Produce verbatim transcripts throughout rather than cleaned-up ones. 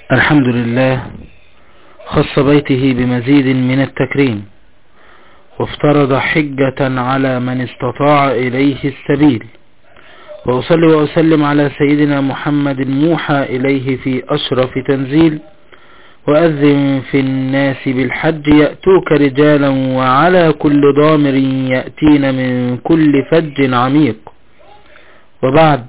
الحمد لله خص بيته بمزيد من التكريم، وافترض حجة على من استطاع إليه السبيل، وأصلي وأسلم على سيدنا محمد موحى إليه في أشرف تنزيل. وأذن في الناس بالحج يأتوك رجالا وعلى كل ضامر يأتين من كل فج عميق. وبعد،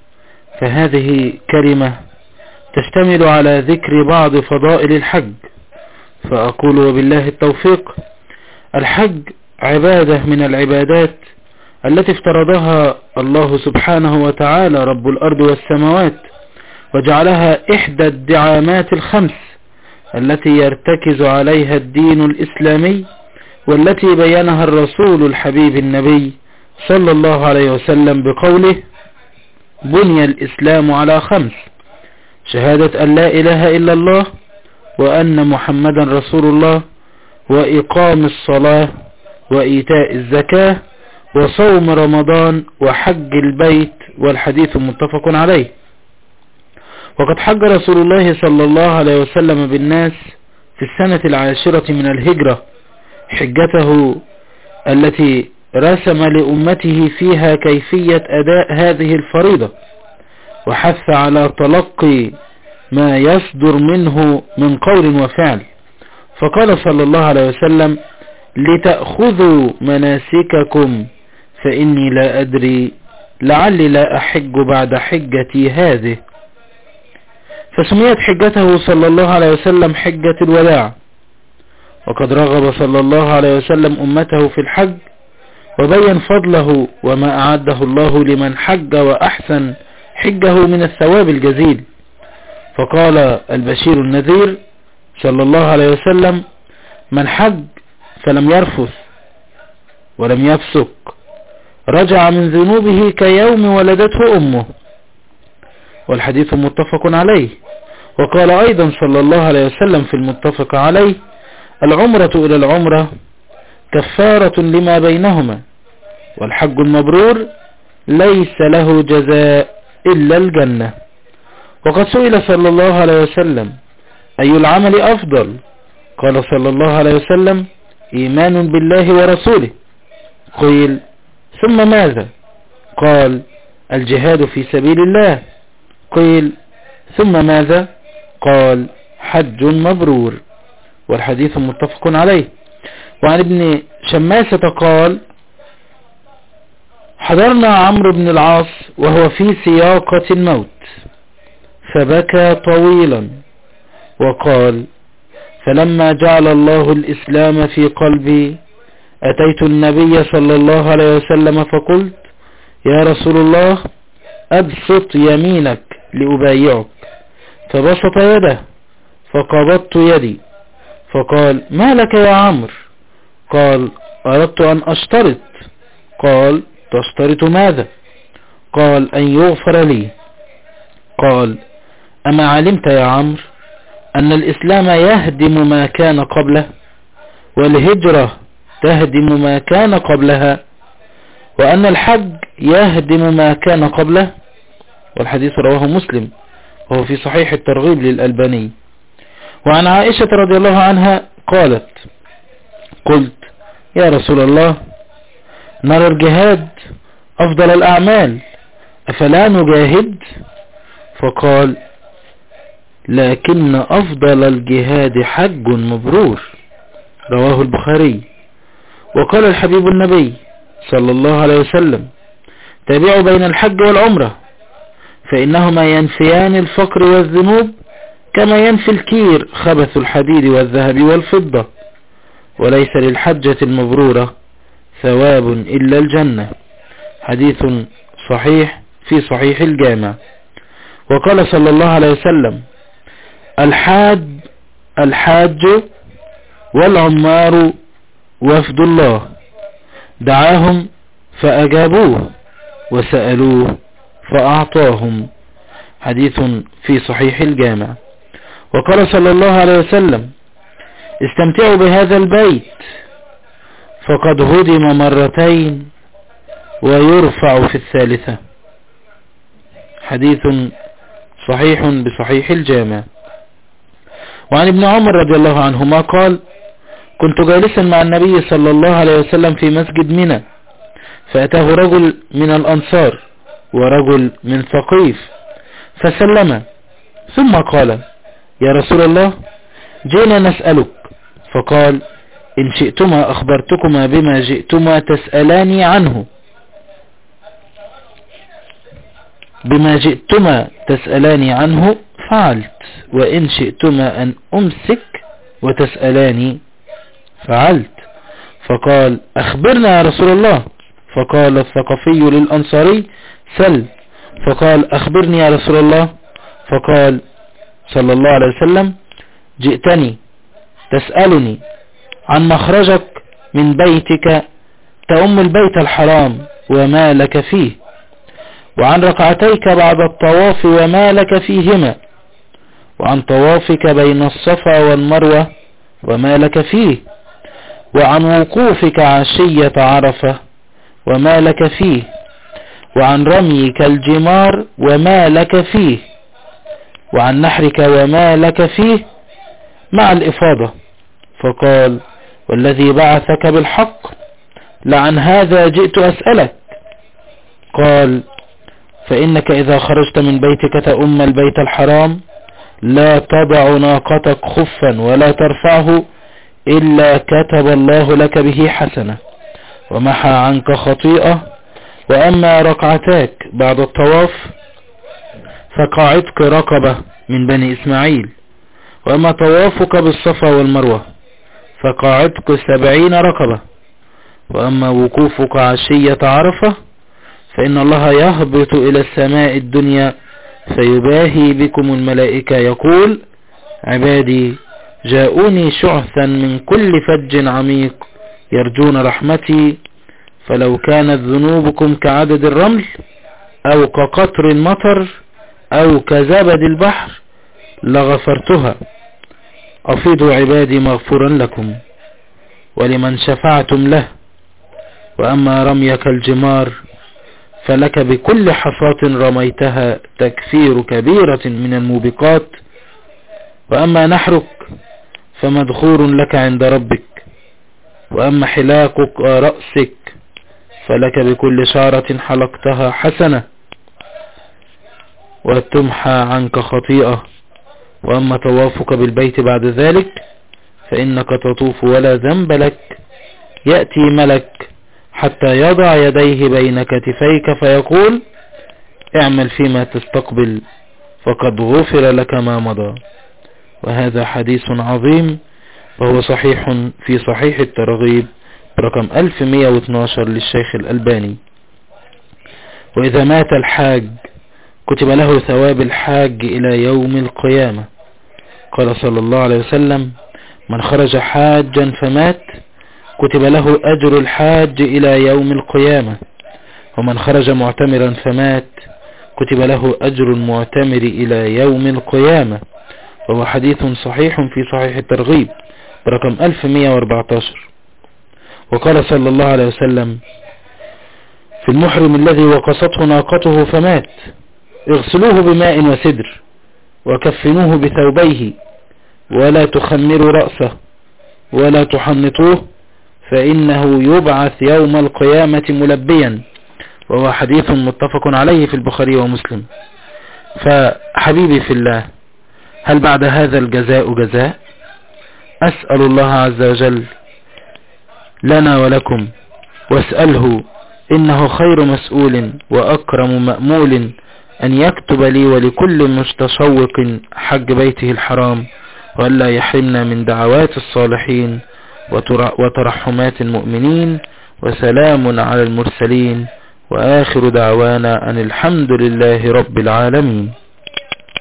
فهذه كلمة تشتمل على ذكر بعض فضائل الحج، فأقول وبالله التوفيق: الحج عبادة من العبادات التي افترضها الله سبحانه وتعالى رب الأرض والسماوات، وجعلها إحدى الدعامات الخمس التي يرتكز عليها الدين الإسلامي، والتي بينها الرسول الحبيب النبي صلى الله عليه وسلم بقوله: بني الإسلام على خمس: شهادة أن لا إله إلا الله، وأن محمدا رسول الله، وإقام الصلاة، وإيتاء الزكاة، وصوم رمضان، وحج البيت. والحديث متفق عليه. وقد حج رسول الله صلى الله عليه وسلم بالناس في السنة العاشرة من الهجرة حجته التي رسم لأمته فيها كيفية أداء هذه الفريضة، وحث على تلقي ما يصدر منه من قول وفعل، فقال صلى الله عليه وسلم: لتأخذوا مناسككم فإني لا أدري لعلي لا أحج بعد حجتي هذه. فسميت حجته صلى الله عليه وسلم حجة الوداع. وقد رغب صلى الله عليه وسلم أمته في الحج، وبين فضله وما أعده الله لمن حج وأحسن حجه من الثواب الجزيل. فقال البشير النذير صلى الله عليه وسلم: من حج فلم يرفث ولم يفسق رجع من ذنوبه كيوم ولدته أمه. والحديث متفق عليه. وقال أيضا صلى الله عليه وسلم في المتفق عليه: العمرة إلى العمرة كفارة لما بينهما، والحج المبرور ليس له جزاء إلا الجنة. وقد سئل صلى الله عليه وسلم: أي العمل أفضل؟ قال صلى الله عليه وسلم: إيمان بالله ورسوله. قيل: ثم ماذا؟ قال: الجهاد في سبيل الله. قيل: ثم ماذا؟ قال: حج مبرور. والحديث متفق عليه. وعن ابن شماسة قال: حضرنا عمرو بن العاص وهو في سياقة الموت، فبكى طويلا وقال: فلما جعل الله الإسلام في قلبي أتيت النبي صلى الله عليه وسلم فقلت: يا رسول الله، أبسط يمينك لأبايعك. فبسط يده فقبضت يدي، فقال: ما لك يا عمرو؟ قال: أردت أن أشترط. قال: تشترط ماذا؟ قال: أن يغفر لي. قال: أما علمت يا عمرو أن الإسلام يهدم ما كان قبله، والهجرة تهدم ما كان قبلها، وأن الحج يهدم ما كان قبله؟ والحديث رواه مسلم، وهو في صحيح الترغيب للألباني. وعن عائشة رضي الله عنها قالت: قلت: يا رسول الله، نرى الجهاد أفضل الأعمال، أفلا نجاهد؟ فقال: لكن أفضل الجهاد حج مبرور. رواه البخاري. وقال الحبيب النبي صلى الله عليه وسلم: تابعوا بين الحج والعمرة، فإنهما ينفيان الفقر والذنوب كما ينفي الكير خبث الحديد والذهب والفضة، وليس للحجة المبرورة ثواب إلا الجنة. حديث صحيح في صحيح الجامع. وقال صلى الله عليه وسلم: الحاج الحاج والعمار وفد الله، دعاهم فأجابوه وسألوه فأعطاهم. حديث في صحيح الجامع. وقال صلى الله عليه وسلم: استمتعوا بهذا البيت فقد هدم مرتين ويرفع في الثالثة. حديث صحيح بصحيح الجامع. وعن ابن عمر رضي الله عنهما قال: كنت جالسا مع النبي صلى الله عليه وسلم في مسجد منى، فأتاه رجل من الأنصار ورجل من ثقيف فسلم، ثم قال: يا رسول الله، جئنا نسألك. فقال: إن شئتما أخبرتكما بما جئتما تسألاني عنه بما جئتما تسألاني عنه فعلت، وإن شئتما أن أمسك وتسألاني فعلت. فقال: أخبرنا يا رسول الله. فقال الثقفي للأنصاري: سل. فقال: أخبرني يا رسول الله. فقال صلى الله عليه وسلم: جئتني تسألني عن مخرجك من بيتك تأم البيت الحرام وما لك فيه، وعن ركعتيك بعد الطواف وما لك فيهما، وعن طوافك بين الصفا والمروة وما لك فيه، وعن وقوفك عشية عرفة وما لك فيه، وعن رميك الجمار وما لك فيه، وعن نحرك وما لك فيه مع الإفاضة. فقال: والذي بعثك بالحق لعن هذا جئت أسألك. قال: فإنك إذا خرجت من بيتك تأم البيت الحرام لا تضع ناقتك خفا ولا ترفعه إلا كتب الله لك به حسنة ومحى عنك خطيئة. وأما ركعتاك بعد الطواف فكعتق رقبة من بني إسماعيل، وأما طوافك بالصفا والمروة فكعتق سبعين رقبة، وأما وقوفك عشية عرفة فإن الله يهبط إلى السماء الدنيا فيباهي بكم الملائكة يقول: عبادي جاءوني شعثا من كل فج عميق يرجون رحمتي، فلو كانت ذنوبكم كعدد الرمل أو كقطر المطر أو كزبد البحر لغفرتها. أفيضوا عبادي مغفورا لكم ولمن شفعتم له. وأما رميك الجمار فلك بكل حصاة رميتها تكفير كبيرة من الموبقات. وأما نحرك فمدخور لك عند ربك. وأما حلاقك رأسك فلك بكل شعرة حلقتها حسنة وتمحى عنك خطيئة. وأما طوافك بالبيت بعد ذلك فإنك تطوف ولا ذنب لك، يأتي ملك حتى يضع يديه بين كتفيك فيقول: اعمل فيما تستقبل فقد غفر لك ما مضى. وهذا حديث عظيم، وهو صحيح في صحيح الترغيب برقم ألف ومئة واثني عشر للشيخ الألباني. وإذا مات الحاج كتب له ثواب الحاج إلى يوم القيامة. قال صلى الله عليه وسلم: من خرج حاجا فمات كتب له أجر الحاج إلى يوم القيامة، ومن خرج معتمرا فمات كتب له أجر المعتمر إلى يوم القيامة. وهو حديث صحيح في صحيح الترغيب برقم ألف ومئة وأربعة عشر. وقال صلى الله عليه وسلم في المحرم الذي وقصته ناقته فمات: اغسلوه بماء وسدر وكفنوه بثوبيه ولا تخمروا رأسه ولا تحنطوه فإنه يبعث يوم القيامة ملبيا. وهو حديث متفق عليه في البخاري ومسلم. فحبيبي في الله، هل بعد هذا الجزاء جزاء؟ أسأل الله عز وجل لنا ولكم، واسأله إنه خير مسؤول وأكرم مأمول أن يكتب لي ولكل متشوق حج بيته الحرام، وألا يحرمنا من دعوات الصالحين وترحمات المؤمنين. وسلام على المرسلين، وآخر دعوانا أن الحمد لله رب العالمين.